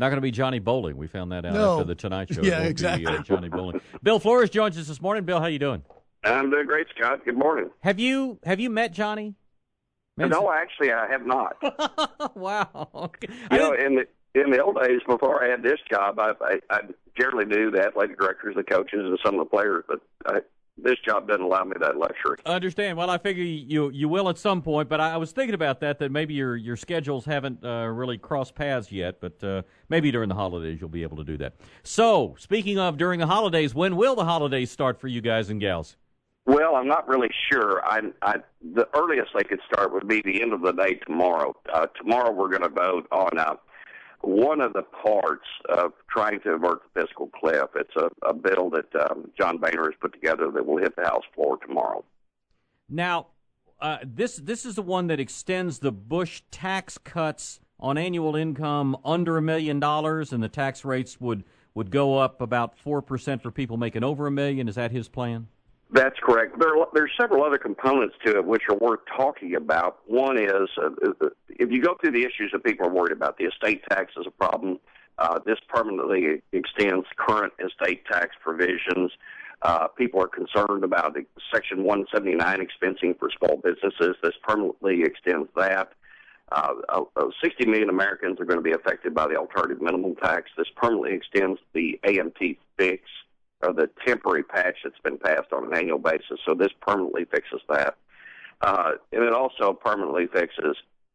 Not going to be Johnny Bowling. We found that out No. after the Tonight Show. Yeah, It won't exactly. be, Johnny Bowling. Bill Flores joins us this morning. Bill, how you doing? I'm doing great, Scott. Good morning. Have you met Johnny? No, actually, I have not. Wow. Okay. You know, in the old days, before I had this job, I generally knew the athletic directors, the coaches, and some of the players, but this job doesn't allow me that luxury. Understand. Well, I figure you will at some point, but I was thinking about that maybe your schedules haven't really crossed paths yet, but maybe during the holidays you'll be able to do that. So, speaking of during the holidays, when will the holidays start for you guys and gals? Well, I'm not really sure. The earliest they could start would be the end of the day tomorrow. Tomorrow we're going to vote on one of the parts of trying to avert the fiscal cliff. It's a bill that John Boehner has put together that will hit the House floor tomorrow. Now, this is the one that extends the Bush tax cuts on annual income under $1 million, and the tax rates would go up about 4% for people making over $1 million. Is that his plan? That's correct. There's several other components to it which are worth talking about. One is, if you go through the issues that people are worried about, the estate tax is a problem. This permanently extends current estate tax provisions. People are concerned about Section 179 expensing for small businesses. This permanently extends that. 60 million Americans are going to be affected by the alternative minimum tax. This permanently extends the AMT fix, or the temporary patch that's been passed on an annual basis. So this permanently fixes that. And it also permanently fixes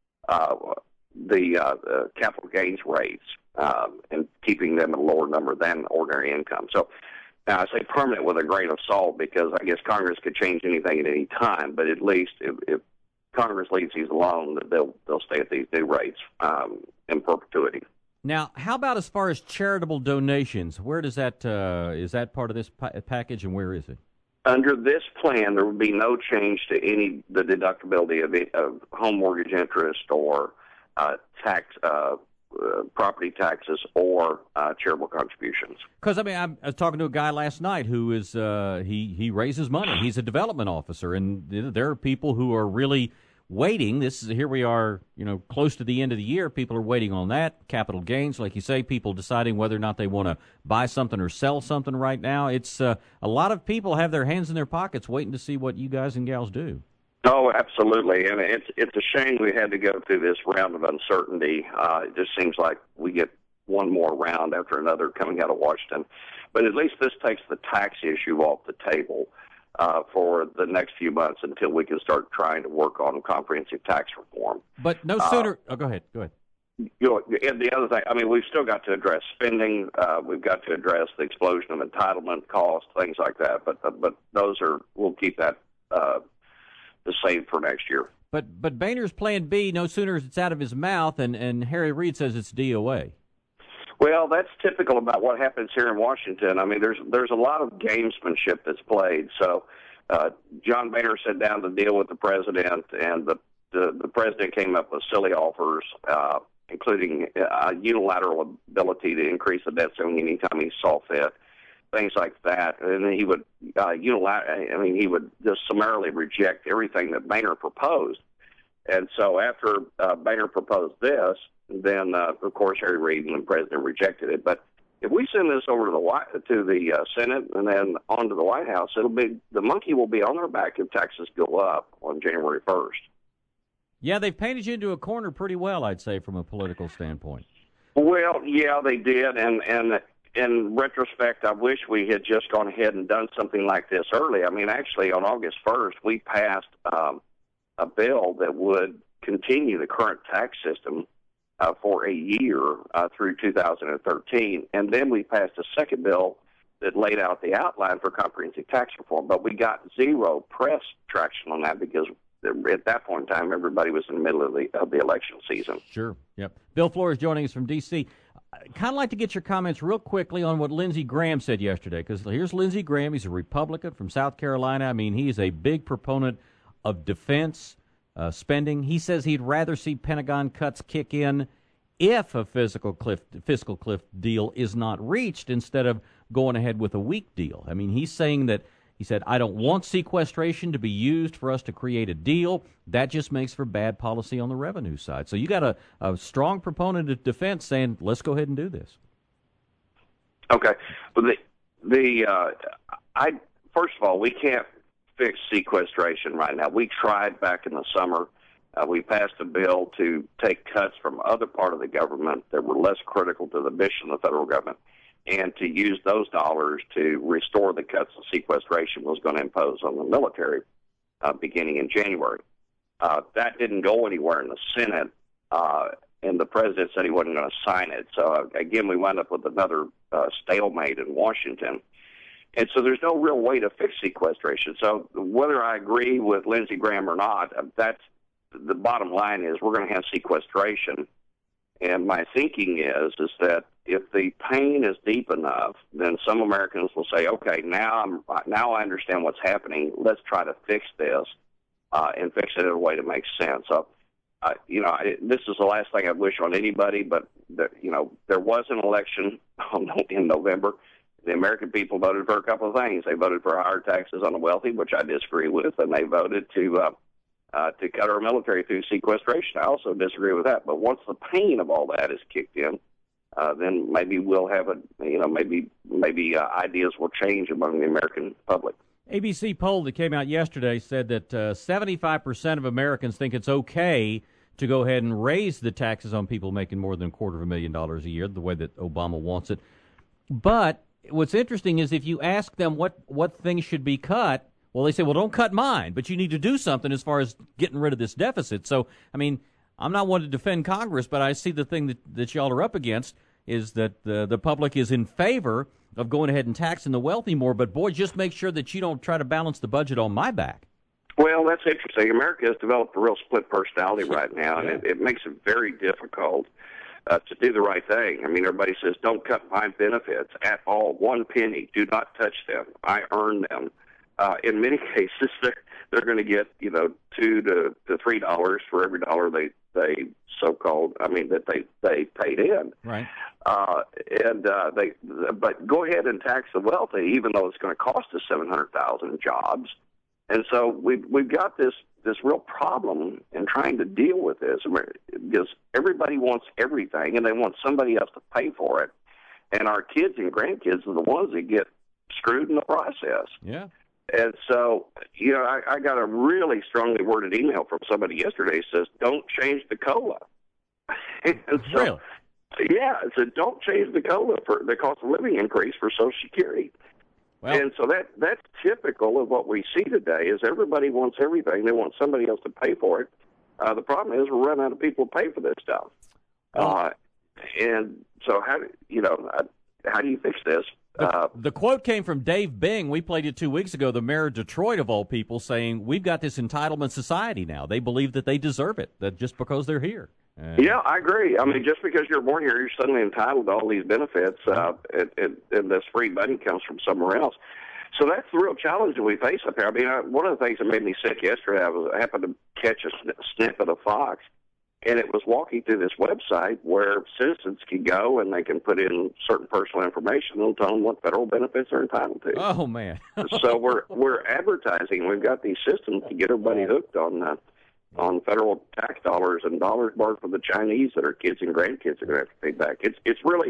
the capital gains rates and keeping them at a lower number than ordinary income. So now I say permanent with a grain of salt because I guess Congress could change anything at any time, but at least if Congress leaves these alone, they'll stay at these new rates in perpetuity. Now, how about as far as charitable donations? Where does that is that part of this package, and where is it? Under this plan, there would be no change to the deductibility of home mortgage interest or property taxes or charitable contributions. Because I was talking to a guy last night who is he raises money. He's a development officer, and there are people who are really waiting. Here we are, close to the end of the year. People are waiting on that. Capital gains, like you say, people deciding whether or not they want to buy something or sell something right now. It's a lot of people have their hands in their pockets waiting to see what you guys and gals do. Oh, absolutely. And it's a shame we had to go through this round of uncertainty. It just seems like we get one more round after another coming out of Washington. But at least this takes the tax issue off the table for the next few months until we can start trying to work on comprehensive tax reform. But no sooner. Go ahead. And the other thing, we've still got to address spending. We've got to address the explosion of entitlement costs, things like that. But we'll keep that the same for next year. But Boehner's plan B, no sooner is it's out of his mouth, and Harry Reid says it's DOA. Well, that's typical about what happens here in Washington. There's a lot of gamesmanship that's played. So John Boehner sat down to deal with the president, and the president came up with silly offers, including unilateral ability to increase the debt ceiling anytime he saw fit, things like that. And then he would he would just summarily reject everything that Boehner proposed. And so after Boehner proposed this, then, of course, Harry Reid and the president rejected it. But if we send this over to the Senate and then on to the White House, the monkey will be on our back if taxes go up on January 1st. Yeah, they've painted you into a corner pretty well, I'd say, from a political standpoint. Well, yeah, they did. And in retrospect, I wish we had just gone ahead and done something like this early. Actually, on August 1st, we passed a bill that would continue the current tax system for a year through 2013. And then we passed a second bill that laid out the outline for comprehensive tax reform. But we got zero press traction on that because at that point in time, everybody was in the middle of the election season. Sure. Yep. Bill Flores joining us from D.C. I'd kind of like to get your comments real quickly on what Lindsey Graham said yesterday, because here's Lindsey Graham. He's a Republican from South Carolina. He is a big proponent of defense spending. He says he'd rather see Pentagon cuts kick in if a fiscal cliff deal is not reached instead of going ahead with a weak deal. He's saying that He said, I don't want sequestration to be used for us to create a deal. That just makes for bad policy on the revenue side. So you got a strong proponent of defense saying, let's go ahead and do this. Okay. Well, first of all, we can't fix sequestration right now. We tried back in the summer. We passed a bill to take cuts from other part of the government that were less critical to the mission of the federal government and to use those dollars to restore the cuts that sequestration was going to impose on the military beginning in January. That didn't go anywhere in the Senate, and the president said he wasn't going to sign it. So, again, we wound up with another stalemate in Washington. And so there's no real way to fix sequestration. So whether I agree with Lindsey Graham or not, that's the bottom line is we're going to have sequestration. And my thinking is that if the pain is deep enough, then some Americans will say, okay, now I understand what's happening. Let's try to fix this and fix it in a way that makes sense. So, this is the last thing I wish on anybody, but, there was an election in November. The American people voted for a couple of things. They voted for higher taxes on the wealthy, which I disagree with, and they voted to cut our military through sequestration. I also disagree with that. But once the pain of all that is kicked in, then maybe we'll have maybe ideas will change among the American public. ABC poll that came out yesterday said that 75% of Americans think it's okay to go ahead and raise the taxes on people making more than $250,000 a year, the way that Obama wants it. But what's interesting is if you ask them what things should be cut, well, they say, well, don't cut mine, but you need to do something as far as getting rid of this deficit. So, I mean, I'm not one to defend Congress, but I see the thing that y'all are up against is that the public is in favor of going ahead and taxing the wealthy more. But, boy, just make sure that you don't try to balance the budget on my back. Well, that's interesting. America has developed a real split personality right now, and it makes it very difficult to do the right thing. I mean, everybody says, don't cut my benefits at all. 1 penny. Do not touch them. I earn them. In many cases, they're going to get, $2 to $3 for every dollar they paid in. Right. But go ahead and tax the wealthy, even though it's going to cost us 700,000 jobs. And so we've got this real problem in trying to deal with this because everybody wants everything and they want somebody else to pay for it. And our kids and grandkids are the ones that get screwed in the process. Yeah. And so, I got a really strongly worded email from somebody yesterday that says, don't change the COLA. And so, really? Yeah, it said, don't change the COLA for the cost of living increase for Social Security. Well, and so that's typical of what we see today is everybody wants everything. They want somebody else to pay for it. The problem is we're running out of people to pay for this stuff. And so how do you fix this? The quote came from Dave Bing. We played it 2 weeks ago, the mayor of Detroit, of all people, saying, we've got this entitlement society now. They believe that they deserve it, that just because they're here. Yeah, I agree. I mean, just because you're born here, you're suddenly entitled to all these benefits, and this free money comes from somewhere else. So that's the real challenge that we face up here. I mean, one of the things that made me sick yesterday, I happened to catch a snippet of Fox, and it was walking through this website where citizens can go and they can put in certain personal information and tell them what federal benefits they're entitled to. Oh, man. So we're advertising. We've got these systems to get everybody hooked on federal tax dollars and dollars borrowed from the Chinese that our kids and grandkids are going to have to pay back. It's really,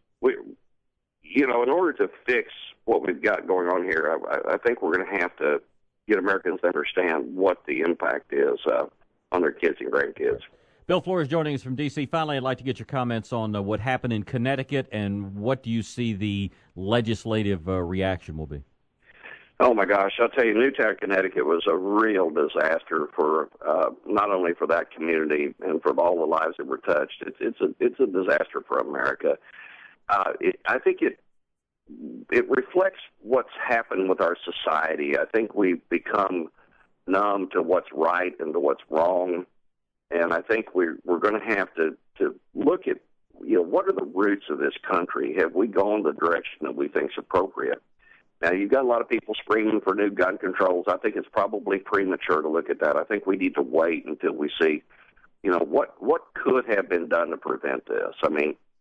in order to fix what we've got going on here, I think we're going to have to get Americans to understand what the impact is on their kids and grandkids. Bill Flores joining us from D.C. Finally, I'd like to get your comments on what happened in Connecticut and what do you see the legislative reaction will be? Oh, my gosh. I'll tell you, Newtown, Connecticut was a real disaster for not only for that community and for all the lives that were touched. It's a disaster for America. I think it reflects what's happened with our society. I think we've become numb to what's right and to what's wrong. And I think we're going to have to look at, what are the roots of this country? Have we gone the direction that we think is appropriate? Now, you've got a lot of people screaming for new gun controls. I think it's probably premature to look at that. I think we need to wait until we see, what could have been done to prevent this. I mean,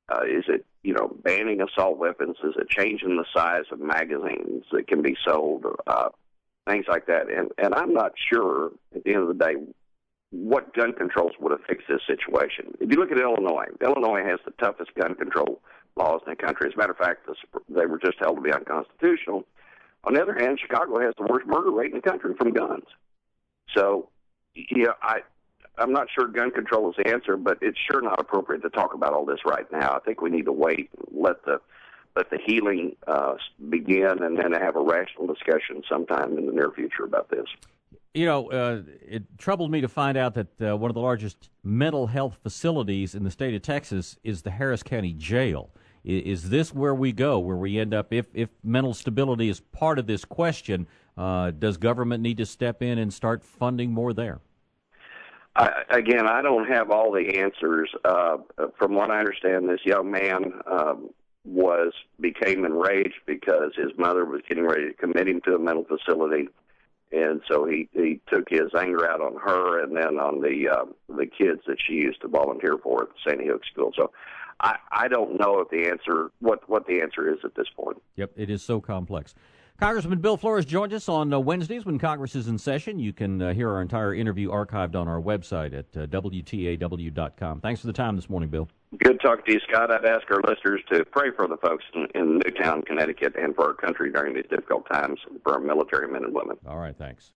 Is it, banning assault weapons? Is it changing the size of magazines that can be sold? Things like that. And I'm not sure, at the end of the day, what gun controls would have fixed this situation. If you look at Illinois has the toughest gun control laws in the country. As a matter of fact, they were just held to be unconstitutional. On the other hand, Chicago has the worst murder rate in the country from guns. So, I'm not sure gun control is the answer, but it's sure not appropriate to talk about all this right now. I think we need to wait and let the healing begin, and then have a rational discussion sometime in the near future about this. It troubled me to find out that one of the largest mental health facilities in the state of Texas is the Harris County Jail. Is this where we go, where we end up, if mental stability is part of this question, does government need to step in and start funding more there? Again, I don't have all the answers. From what I understand, this young man became enraged because his mother was getting ready to commit him to a mental facility, and so he took his anger out on her and then on the kids that she used to volunteer for at the Sandy Hook School. So I don't know if the answer what the answer is at this point. Yep, it is so complex. Congressman Bill Flores joins us on Wednesdays when Congress is in session. You can hear our entire interview archived on our website at WTAW.com. Thanks for the time this morning, Bill. Good talking to you, Scott. I'd ask our listeners to pray for the folks in Newtown, Connecticut, and for our country during these difficult times, for our military men and women. All right, thanks.